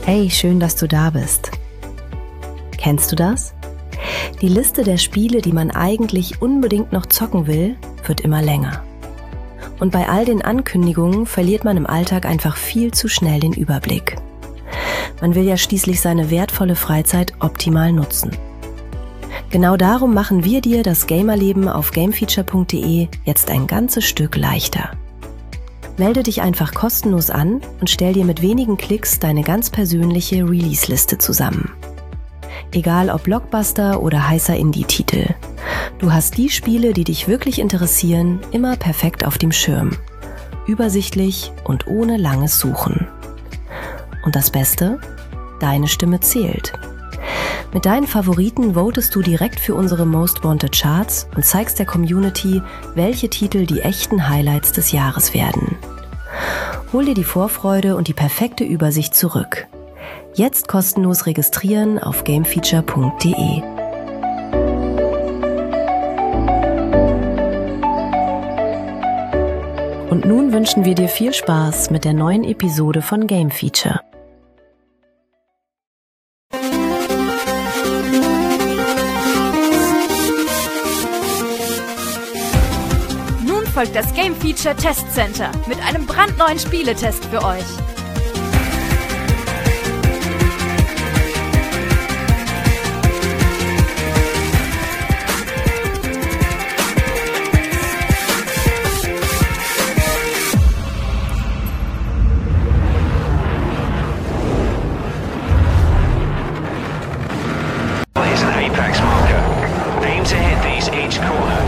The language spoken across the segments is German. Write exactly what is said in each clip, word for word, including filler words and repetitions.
Hey, schön, dass du da bist. Kennst du das? Die Liste der Spiele, die man eigentlich unbedingt noch zocken will, wird immer länger. Und bei all den Ankündigungen verliert man im Alltag einfach viel zu schnell den Überblick. Man will ja schließlich seine wertvolle Freizeit optimal nutzen. Genau darum machen wir dir das Gamerleben auf gamefeature punkt de jetzt ein ganzes Stück leichter. Melde dich einfach kostenlos an und stell dir mit wenigen Klicks deine ganz persönliche Release-Liste zusammen. Egal ob Blockbuster oder heißer Indie-Titel. Du hast die Spiele, die dich wirklich interessieren, immer perfekt auf dem Schirm. Übersichtlich und ohne langes Suchen. Und das Beste? Deine Stimme zählt. Mit deinen Favoriten votest du direkt für unsere Most Wanted Charts und zeigst der Community, welche Titel die echten Highlights des Jahres werden. Hol dir die Vorfreude und die perfekte Übersicht zurück. Jetzt kostenlos registrieren auf gamefeature punkt de. Und nun wünschen wir dir viel Spaß mit der neuen Episode von Game Feature. Folgt das Game Feature Test Center mit einem brandneuen Spieletest für euch. Here's an Apex marker. Aim to hit these each corner.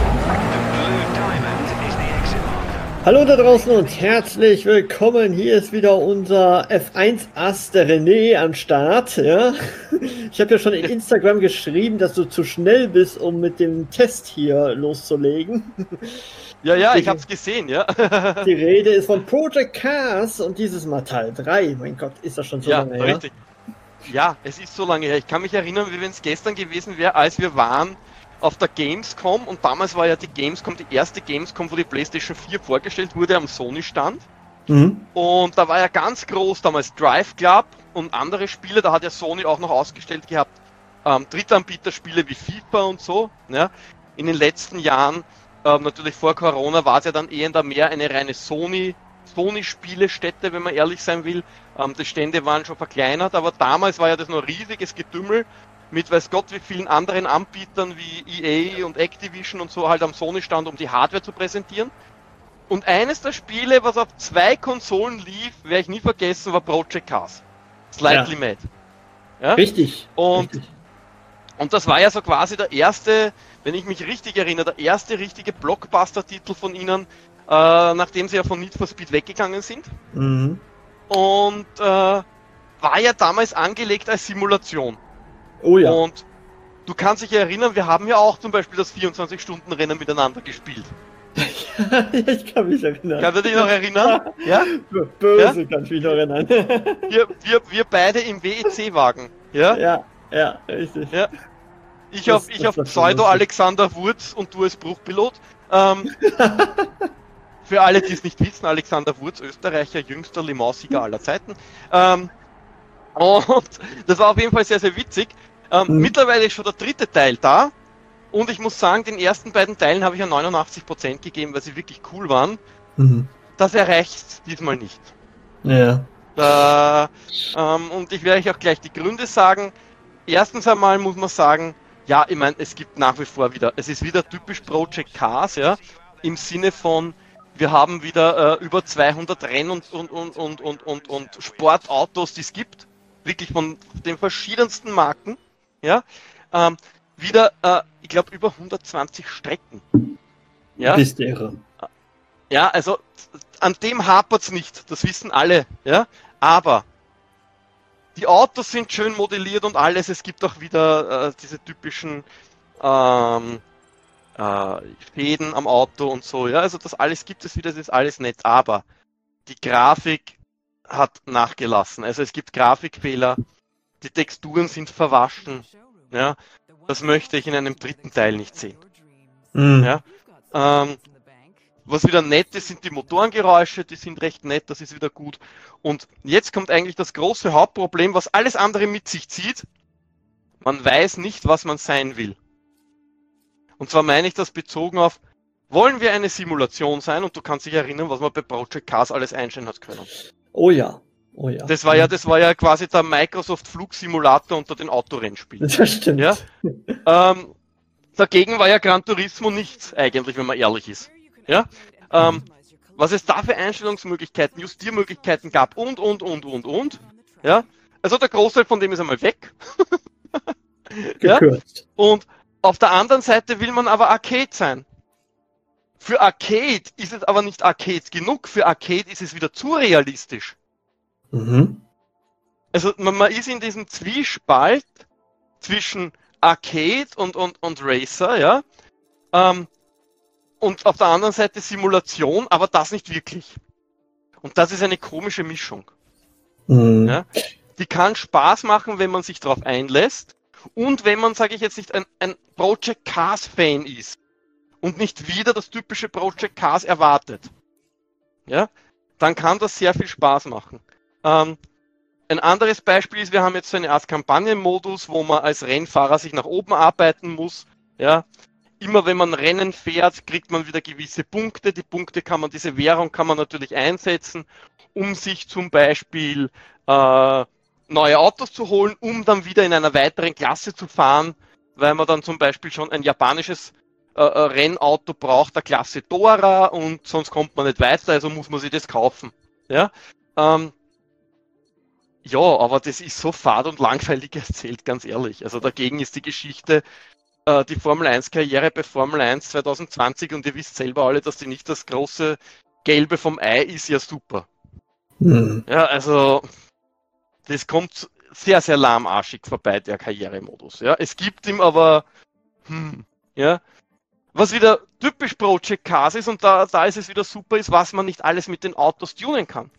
Hallo da draußen und herzlich willkommen. Hier ist wieder unser F eins Ass, der René, am Start. Ja? Ich habe ja schon in Instagram geschrieben, dass du zu schnell bist, um mit dem Test hier loszulegen. Ja, ja, ich hab's gesehen, ja. Die Rede ist von Project Cars und dieses Mal Teil drei. Mein Gott, ist das schon so ja, lange her? Richtig. Ja, es ist so lange her. Ich kann mich erinnern, wie wenn es gestern gewesen wäre, als wir waren auf der Gamescom, und damals war ja die Gamescom die erste Gamescom, wo die PlayStation vier vorgestellt wurde am Sony-Stand. Mhm. Und da war ja ganz groß damals Drive Club und andere Spiele, da hat ja Sony auch noch ausgestellt gehabt, ähm, Drittanbieterspiele wie FIFA und so. Ja. In den letzten Jahren, ähm, natürlich vor Corona, war es ja dann eher mehr eine reine Sony, Sony-Spielestätte, wenn man ehrlich sein will. Ähm, die Stände waren schon verkleinert, aber damals war ja das noch riesiges Getümmel mit weiß Gott wie vielen anderen Anbietern wie E A und Activision und so halt am Sony-Stand, um die Hardware zu präsentieren. Und eines der Spiele, was auf zwei Konsolen lief, werde ich nie vergessen, war Project Cars. Slightly ja. Mad. Ja? Richtig. Und, richtig. und das war ja so quasi der erste, wenn ich mich richtig erinnere, der erste richtige Blockbuster-Titel von ihnen, äh, nachdem sie ja von Need for Speed weggegangen sind. Mhm. Und äh, war ja damals angelegt als Simulation. Oh ja. Und du kannst dich erinnern, wir haben ja auch zum Beispiel das vierundzwanzig-Stunden-Rennen miteinander gespielt. Ja, ich kann mich erinnern. Kannst du dich noch erinnern? Ja? Böse ja? kann ich mich noch erinnern. Wir, wir, wir beide im W E C-Wagen. Ja? Ja, ja, richtig. Ja. Ich Das- auf, ich das auf war schon Pseudo lustig. Alexander Wurz und du als Bruchpilot. Ähm, für alle, die es nicht wissen, Alexander Wurz, Österreicher, jüngster Le Mans-Sieger aller Zeiten. Ähm, und das war auf jeden Fall sehr, sehr witzig. Ähm, Mhm. Mittlerweile ist schon der dritte Teil da und ich muss sagen, den ersten beiden Teilen habe ich ja neunundachtzig Prozent gegeben, weil sie wirklich cool waren. Mhm. Das erreicht diesmal nicht. Ja. Äh, ähm, und ich werde euch auch gleich die Gründe sagen. Erstens einmal muss man sagen, ja, ich meine, es gibt nach wie vor wieder, es ist wieder typisch Project Cars, ja, im Sinne von, wir haben wieder äh, über zweihundert Renn- und, und, und, und, und, und, und Sportautos, die es gibt, wirklich von den verschiedensten Marken. Ja, ähm, wieder, äh, ich glaube, über hundertzwanzig Strecken. Ja, Bist irre. ja, also an dem hapert's nicht, das wissen alle. Ja, aber die Autos sind schön modelliert und alles. Es gibt auch wieder äh, diese typischen ähm, äh, Fäden am Auto und so. Ja, also das alles gibt es wieder, das ist alles nett. Aber die Grafik hat nachgelassen. Also es gibt Grafikfehler. Die Texturen sind verwaschen. Ja, das möchte ich in einem dritten Teil nicht sehen. Mhm. Ja, ähm, Was wieder nett ist, sind die Motorengeräusche, die sind recht nett, das ist wieder gut. Und jetzt kommt eigentlich das große Hauptproblem, was alles andere mit sich zieht. Man weiß nicht, was man sein will. Und zwar meine ich das bezogen auf, wollen wir eine Simulation sein? Und du kannst dich erinnern, was man bei Project Cars alles einstellen hat können. Oh ja, oh ja. Das war ja, das war ja quasi der Microsoft Flugsimulator unter den Autorennspielen. Das stimmt. Ja? ähm, dagegen war ja Gran Turismo nichts, eigentlich, wenn man ehrlich ist. Ja? Ähm, was es da für Einstellungsmöglichkeiten, Justiermöglichkeiten gab und, und, und, und, und. Ja? Also der Großteil von dem ist einmal weg. Ja? Und auf der anderen Seite will man aber Arcade sein. Für Arcade ist es aber nicht Arcade genug, für Arcade ist es wieder zu realistisch. Mhm. Also man, man ist in diesem Zwiespalt zwischen Arcade und, und, und Racer, ja. Ähm, und auf der anderen Seite Simulation, aber das nicht wirklich. Und das ist eine komische Mischung. Mhm. Ja? Die kann Spaß machen, wenn man sich darauf einlässt und wenn man, sage ich jetzt nicht, ein, ein Project Cars Fan ist und nicht wieder das typische Project Cars erwartet. Ja? Dann kann das sehr viel Spaß machen. Ähm, ein anderes Beispiel ist, wir haben jetzt so eine Art Kampagnenmodus, wo man als Rennfahrer sich nach oben arbeiten muss. Ja? Immer wenn man Rennen fährt, kriegt man wieder gewisse Punkte. Die Punkte kann man, diese Währung kann man natürlich einsetzen, um sich zum Beispiel äh, neue Autos zu holen, um dann wieder in einer weiteren Klasse zu fahren, weil man dann zum Beispiel schon ein japanisches äh, Rennauto braucht, der Klasse Dora, und sonst kommt man nicht weiter, also muss man sich das kaufen. Ja, ähm, ja, aber das ist so fad und langweilig erzählt, ganz ehrlich. Also dagegen ist die Geschichte, äh, die Formel eins Karriere bei Formel eins zwanzig zwanzig, und ihr wisst selber alle, dass die nicht das große Gelbe vom Ei ist, ja super. Mhm. Ja, also das kommt sehr, sehr lahmarschig vorbei, der Karrieremodus. Ja, es gibt ihm aber, hm, ja, was wieder typisch Project Cars ist, und da, da ist es wieder super, ist, was man nicht alles mit den Autos tunen kann.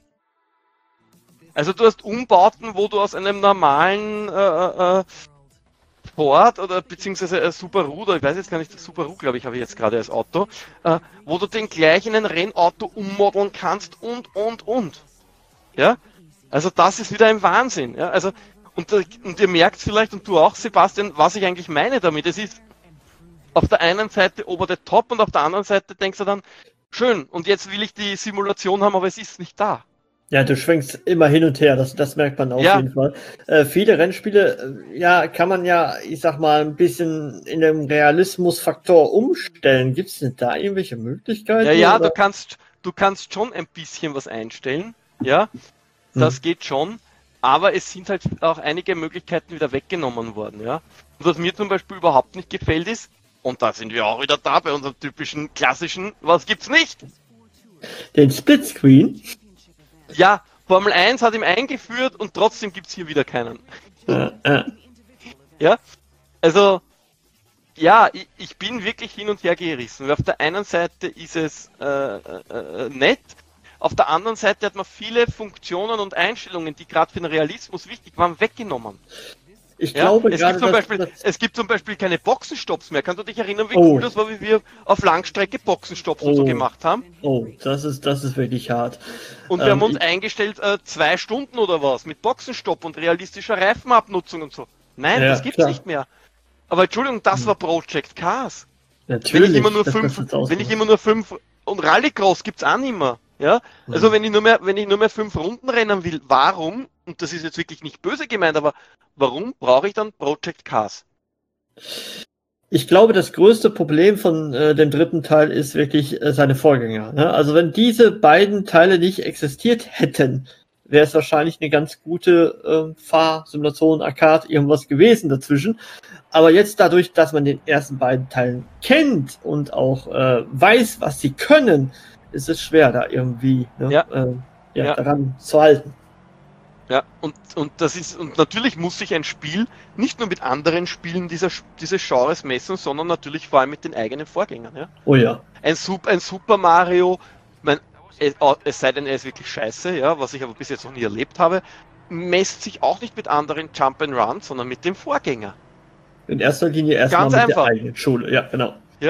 Also du hast Umbauten, wo du aus einem normalen äh, äh, Ford oder beziehungsweise äh, Subaru, oder ich weiß jetzt gar nicht, Subaru glaube ich habe ich jetzt gerade als Auto, äh, wo du den gleich in ein Rennauto ummodeln kannst und, und, und. Ja, also das ist wieder ein Wahnsinn. Ja? Also, und, und ihr merkt vielleicht, und du auch, Sebastian, was ich eigentlich meine damit. Es ist auf der einen Seite over the top und auf der anderen Seite denkst du dann, schön, und jetzt will ich die Simulation haben, aber es ist nicht da. Ja, du schwenkst immer hin und her, das, das merkt man auf Ja. jeden Fall. Äh, viele Rennspiele, äh, ja, kann man ja, ich sag mal, ein bisschen in dem Realismusfaktor umstellen. Gibt es denn da irgendwelche Möglichkeiten? Ja, ja, oder? du kannst, du kannst schon ein bisschen was einstellen, ja, das Hm. geht schon, aber es sind halt auch einige Möglichkeiten wieder weggenommen worden, ja. Und was mir zum Beispiel überhaupt nicht gefällt ist, und da sind wir auch wieder da bei unserem typischen klassischen, was gibt's nicht? Den Splitscreen? Ja, Formel eins hat ihn eingeführt und trotzdem gibt's hier wieder keinen. Äh, äh. Ja, also, ja, ich, ich bin wirklich hin und her gerissen. Weil auf der einen Seite ist es äh, äh, nett, auf der anderen Seite hat man viele Funktionen und Einstellungen, die gerade für den Realismus wichtig waren, weggenommen. Ich Ja? glaube es, gerade, gibt zum dass, Beispiel, dass, es gibt zum Beispiel keine Boxenstopps mehr. Kannst du dich erinnern, wie Oh. cool das war, wie wir auf Langstrecke Boxenstopps und so Oh. gemacht haben? oh, das ist, das ist wirklich hart. Und wir Ähm, haben uns ich- eingestellt, äh, zwei Stunden oder was, mit Boxenstopp und realistischer Reifenabnutzung und so. Nein, Ja, das gibt's klar. nicht mehr. Aber Entschuldigung, das war Project Cars. Natürlich, Wenn ich immer nur dass fünf, das jetzt wenn ich ausmacht. immer nur fünf, und Rallycross gibt's auch nicht mehr. Ja? Also Mhm. wenn ich nur mehr, wenn ich nur mehr fünf Runden rennen will, warum, und das ist jetzt wirklich nicht böse gemeint, aber warum brauche ich dann Project Cars? Ich glaube, das größte Problem von äh, dem dritten Teil ist wirklich äh, seine Vorgänger. Ne? Also wenn diese beiden Teile nicht existiert hätten, wäre es wahrscheinlich eine ganz gute äh, Fahrsimulation, Arcade, irgendwas gewesen dazwischen. Aber jetzt dadurch, dass man den ersten beiden Teilen kennt und auch äh, weiß, was sie können, ist es schwer, da irgendwie ne, Ja. äh, ja, Ja. daran zu halten. Ja, und, und das ist, und natürlich muss sich ein Spiel nicht nur mit anderen Spielen dieser, dieses Genres messen, sondern natürlich vor allem mit den eigenen Vorgängern. Ja? Oh ja. Ein, Sup- ein Super Mario, mein, es, es sei denn, er ist wirklich scheiße, ja, was ich aber bis jetzt noch nie erlebt habe, messt sich auch nicht mit anderen Jump'n'Run, sondern mit dem Vorgänger. In erster Linie erstmal Ganz mit einfach. der eigenen Schule. Ja, genau. Ja?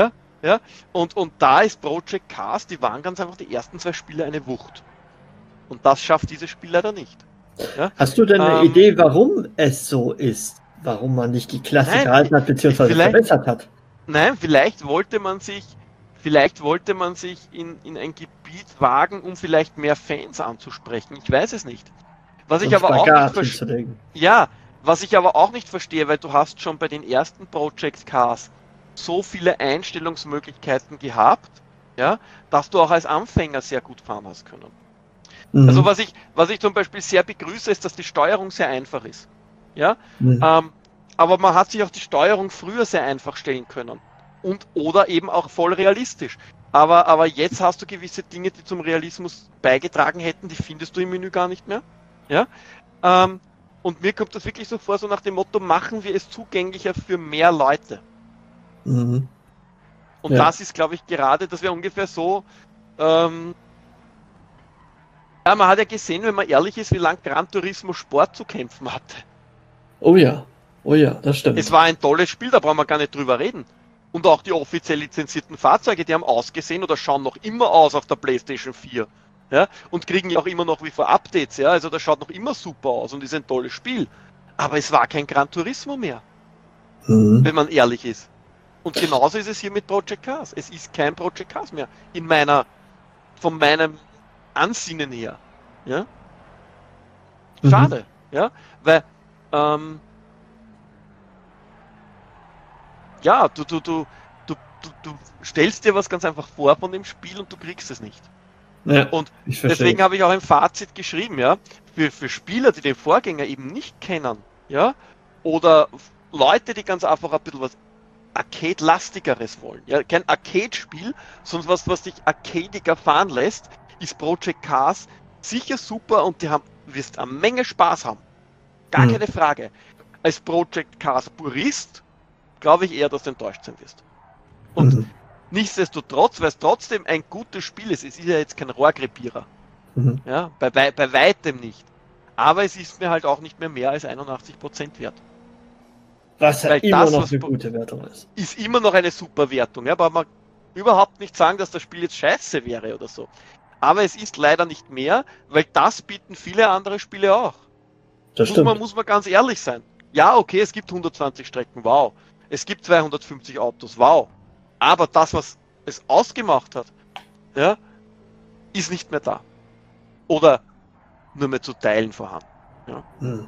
Ja, und, und da ist Project Cars, die waren ganz einfach die ersten zwei Spiele eine Wucht. Und das schafft dieses Spiel leider nicht. Ja? Hast du denn eine ähm, Idee, warum es so ist? Warum man nicht die Klasse Nein, gehalten hat, beziehungsweise vielleicht- verbessert hat? Nein, vielleicht wollte man sich, vielleicht wollte man sich in, in ein Gebiet wagen, um vielleicht mehr Fans anzusprechen. Ich weiß es nicht. Was ich Um aber auch nicht Spagat verstehe. hinzulegen. Ja, was ich aber auch nicht verstehe, weil du hast schon bei den ersten Project Cars so viele Einstellungsmöglichkeiten gehabt, ja, dass du auch als Anfänger sehr gut fahren hast können. Mhm. Also was ich, was ich zum Beispiel sehr begrüße, ist, dass die Steuerung sehr einfach ist. Ja, Mhm. ähm, aber man hat sich auch die Steuerung früher sehr einfach stellen können. Und oder eben auch voll realistisch. Aber, aber jetzt hast du gewisse Dinge, die zum Realismus beigetragen hätten, die findest du im Menü gar nicht mehr. Ja? Ähm, und mir kommt das wirklich so vor, so nach dem Motto, machen wir es zugänglicher für mehr Leute. Mhm. Und Ja. das ist, glaube ich, gerade, das wäre ungefähr so, ähm, ja, man hat ja gesehen, wenn man ehrlich ist, wie lange Gran Turismo Sport zu kämpfen hatte. Oh ja, oh ja, das stimmt. Es war ein tolles Spiel, da brauchen wir gar nicht drüber reden. Und auch die offiziell lizenzierten Fahrzeuge, die haben ausgesehen oder schauen noch immer aus auf der PlayStation vier. Ja, und kriegen ja auch immer noch wie vor Updates, ja, also das schaut noch immer super aus und ist ein tolles Spiel. Aber es war kein Gran Turismo mehr, Mhm. wenn man ehrlich ist. Und genauso ist es hier mit Project Cars. Es ist kein Project Cars mehr. In meiner, von meinem Ansinnen her. Ja? Mhm. Schade, ja, weil, ähm, ja, du, du, du, du, du, du stellst dir was ganz einfach vor von dem Spiel und du kriegst es nicht. Ja, Und ich verstehe. deswegen habe ich auch ein Fazit geschrieben, ja, für, für Spieler, die den Vorgänger eben nicht kennen, ja, oder Leute, die ganz einfach ein bisschen was Arcade-lastigeres wollen, ja, kein Arcade-Spiel, sondern was, was dich arcadiger fahren lässt, ist Project Cars sicher super und die haben, wirst eine Menge Spaß haben. Gar Mhm. keine Frage. Als Project Cars Purist glaube ich eher, dass du enttäuscht sein wirst. Und Mhm. nichtsdestotrotz, weil es trotzdem ein gutes Spiel ist, es ist ja jetzt kein Rohrkrepierer. Mhm. Ja, bei, wei bei weitem nicht. Aber es ist mir halt auch nicht mehr mehr als einundachtzig Prozent wert. Was ja weil immer das, noch was eine Pro- gute Wertung ist. Ist immer noch eine super Wertung, ja, aber man überhaupt nicht sagen, dass das Spiel jetzt scheiße wäre oder so. Aber es ist leider nicht mehr, weil das bieten viele andere Spiele auch. Das Muss man, stimmt. muss man ganz ehrlich sein. Ja, okay, es gibt hundertzwanzig Strecken, wow. Es gibt zweihundertfünfzig Autos, wow. Aber das, was es ausgemacht hat, ja, ist nicht mehr da. Oder nur mehr zu Teilen vorhanden. Hm.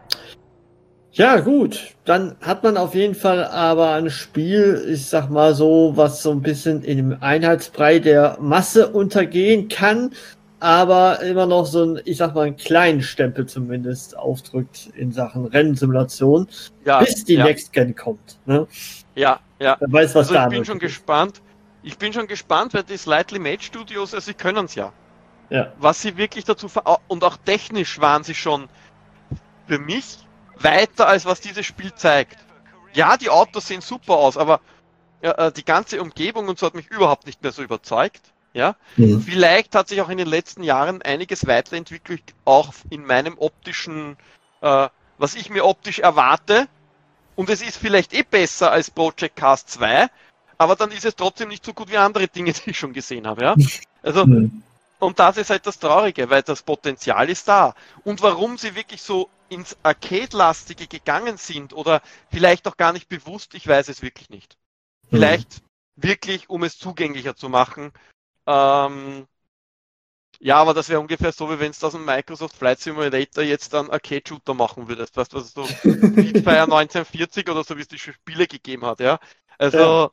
Ja, gut. Dann hat man auf jeden Fall aber ein Spiel, ich sag mal so, was so ein bisschen in dem Einheitsbrei der Masse untergehen kann, aber immer noch so ein, ich sag mal, einen kleinen Stempel zumindest aufdrückt in Sachen Rennsimulation, Ja, bis die ja, Next Gen kommt. Ne? ja, ja. Wer weiß, was Also da ich bin möglich schon ist. gespannt. Ich bin schon gespannt, weil die Slightly Made Studios, also sie können es ja. Ja. Was sie wirklich dazu ver und auch technisch waren sie schon für mich weiter, als was dieses Spiel zeigt. Ja, die Autos sehen super aus, aber ja, äh, die ganze Umgebung und so hat mich überhaupt nicht mehr so überzeugt. Ja, Mhm. vielleicht hat sich auch in den letzten Jahren einiges weiterentwickelt, auch in meinem optischen, äh, was ich mir optisch erwarte. Und es ist vielleicht eh besser als Project Cars zwei, aber dann ist es trotzdem nicht so gut wie andere Dinge, die ich schon gesehen habe. Ja? Also, Mhm. und das ist halt das Traurige, weil das Potenzial ist da. Und warum sie wirklich so ins Arcade-lastige gegangen sind oder vielleicht auch gar nicht bewusst, ich weiß es wirklich nicht. Vielleicht wirklich, um es zugänglicher zu machen. Ähm, ja, aber das wäre ungefähr so, wie wenn es aus dem Microsoft Flight Simulator jetzt dann Arcade-Shooter machen würdest. Weißt du, was so Speedfire neunzehnhundertvierzig oder so, wie es die Spiele gegeben hat, ja. Also,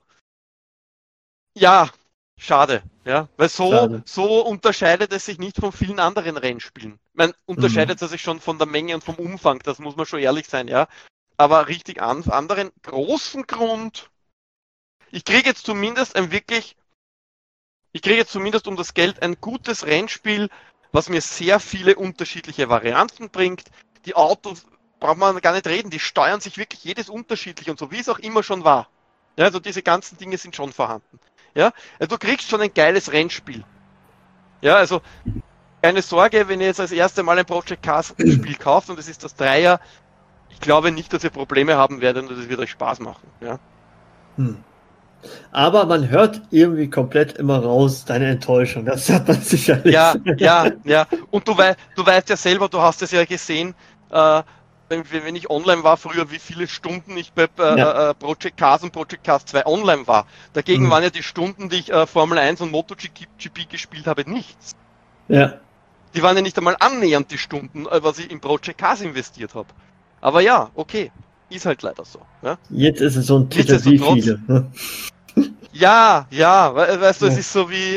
ja, schade, ja. Weil so, Schade. so unterscheidet es sich nicht von vielen anderen Rennspielen. Man unterscheidet es sich schon von der Menge und vom Umfang, das muss man schon ehrlich sein, ja. Aber richtig an anderen großen Grund, ich kriege jetzt zumindest ein wirklich, ich kriege jetzt zumindest um das Geld ein gutes Rennspiel, was mir sehr viele unterschiedliche Varianten bringt. Die Autos braucht man gar nicht reden, die steuern sich wirklich jedes unterschiedlich und so, wie es auch immer schon war. Ja, also diese ganzen Dinge sind schon vorhanden. Ja, also du kriegst schon ein geiles Rennspiel. Ja, also keine Sorge, wenn ihr jetzt als erstes Mal ein Project Cars Spiel kauft und es ist das Dreier, ich glaube nicht, dass ihr Probleme haben werdet und es wird euch Spaß machen. Ja. Hm. Aber man hört irgendwie komplett immer raus deine Enttäuschung. Das hat man sicherlich. Ja, ja, ja. Und du, wei du weißt ja selber, du hast es ja gesehen, äh, wenn, wenn ich online war früher, wie viele Stunden ich bei äh, ja. äh, Project Cars und Project Cars zwei online war. Dagegen mhm. waren ja die Stunden, die ich äh, Formel eins und MotoGP gespielt habe, nichts. Ja. Die waren ja nicht einmal annähernd die Stunden, äh, was ich in Project Cars investiert habe. Aber ja, okay. Ist halt leider so. Ja? Jetzt ist es so ein Titel wie viele. Ne? Ja, ja, we weißt du, ja. es ist so wie...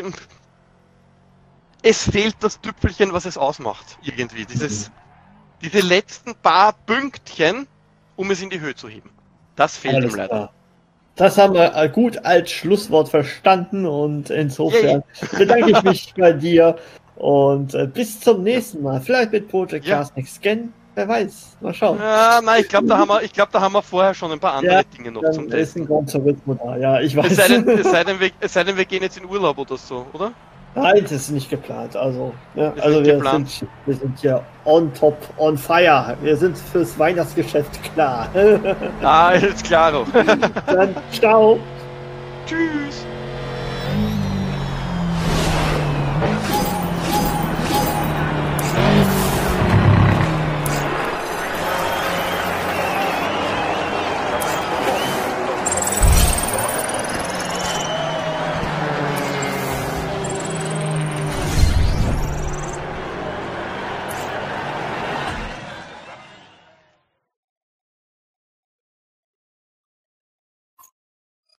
Es fehlt das Tüpfelchen, was es ausmacht, irgendwie. Dieses, mhm. Diese letzten paar Pünktchen, um es in die Höhe zu heben. Das fehlt Alles ihm leider. Klar. Das haben wir gut als Schlusswort verstanden und insofern yeah. bedanke ich mich bei dir und äh, bis zum nächsten Mal. Vielleicht mit Project Cars ja. Next Gen. Wer weiß, mal schauen. Ja, nein, ich glaube, da haben wir, ich glaube, da haben wir vorher schon ein paar andere ja, Dinge noch zum Testen. Ist ein Gran Turismo da. Ja, ich weiß. Es sei, denn, es, sei denn, wir, es sei denn, wir gehen jetzt in Urlaub oder so, oder? Nein, das ist nicht geplant. Also, ja, also wir sind, wir sind hier on top, on fire. Wir sind fürs Weihnachtsgeschäft klar. Ah, ist klar. Dann ciao. Tschüss.